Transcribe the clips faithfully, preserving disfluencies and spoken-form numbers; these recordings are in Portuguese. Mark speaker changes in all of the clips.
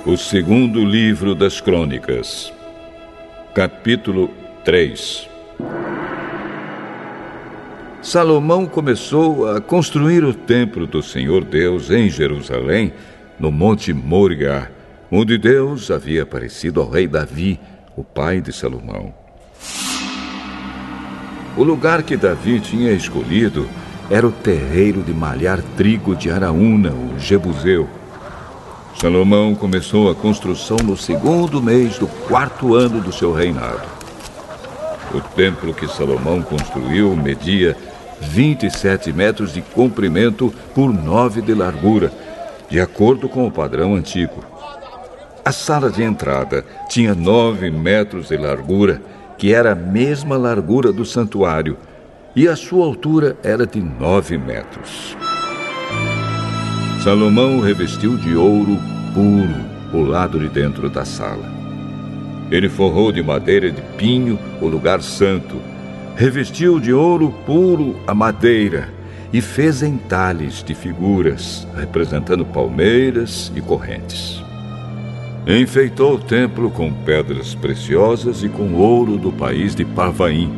Speaker 1: O segundo livro das Crônicas, capítulo três. Salomão começou a construir o templo do Senhor Deus em Jerusalém, no Monte Moriá, onde Deus havia aparecido ao rei Davi, o pai de Salomão. O lugar que Davi tinha escolhido era o terreiro de malhar trigo de Araúna, o Jebuseu. Salomão começou a construção no segundo mês do quarto ano do seu reinado. O templo que Salomão construiu media vinte e sete metros de comprimento por nove de largura, de acordo com o padrão antigo. A sala de entrada tinha nove metros de largura, que era a mesma largura do santuário, e a sua altura era de nove metros. Salomão revestiu de ouro puro o lado de dentro da sala. Ele forrou de madeira de pinho o lugar santo, revestiu de ouro puro a madeira e fez entalhes de figuras, representando palmeiras e correntes. Enfeitou o templo com pedras preciosas e com ouro do país de Parvaim.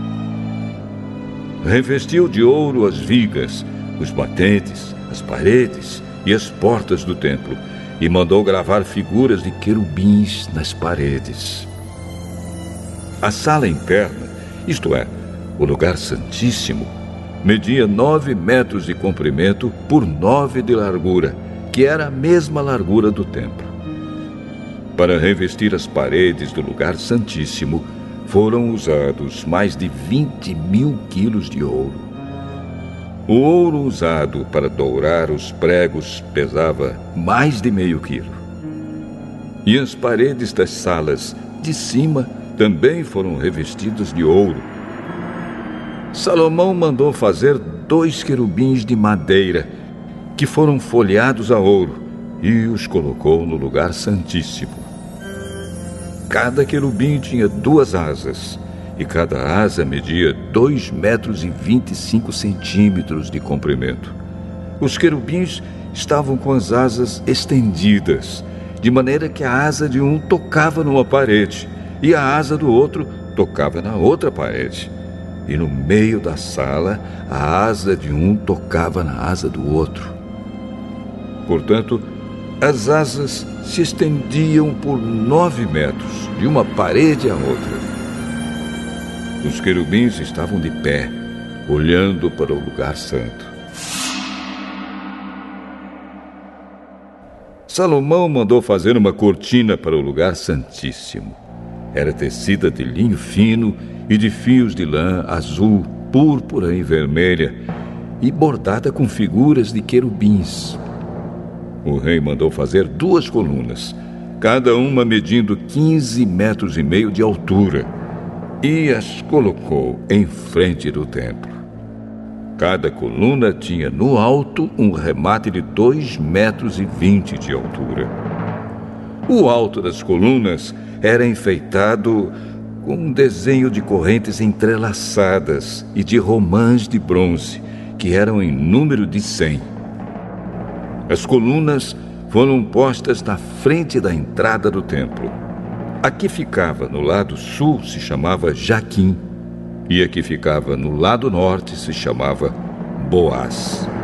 Speaker 1: Revestiu de ouro as vigas, os batentes, as paredes e as portas do templo, e mandou gravar figuras de querubins nas paredes. A sala interna, isto é, o lugar santíssimo, media nove metros de comprimento por nove de largura, que era a mesma largura do templo. Para revestir as paredes do lugar santíssimo, foram usados mais de vinte mil quilos de ouro. O ouro usado para dourar os pregos pesava mais de meio quilo. E as paredes das salas de cima também foram revestidas de ouro. Salomão mandou fazer dois querubins de madeira, que foram folheados a ouro, e os colocou no lugar santíssimo. Cada querubim tinha duas asas, e cada asa media dois metros e vinte e cinco centímetros de comprimento. Os querubins estavam com as asas estendidas, de maneira que a asa de um tocava numa parede e a asa do outro tocava na outra parede. E no meio da sala, a asa de um tocava na asa do outro. Portanto, as asas se estendiam por nove metros, de uma parede à outra. Os querubins estavam de pé, olhando para o lugar santo. Salomão mandou fazer uma cortina para o lugar santíssimo. Era tecida de linho fino e de fios de lã azul, púrpura e vermelha, e bordada com figuras de querubins. O rei mandou fazer duas colunas, cada uma medindo quinze metros e meio de altura, e as colocou em frente do templo. Cada coluna tinha no alto um remate de dois metros e vinte de altura. O alto das colunas era enfeitado com um desenho de correntes entrelaçadas e de romãs de bronze, que eram em número de cem. As colunas foram postas na frente da entrada do templo. A que ficava no lado sul se chamava Jaquim, e a que ficava no lado norte se chamava Boaz.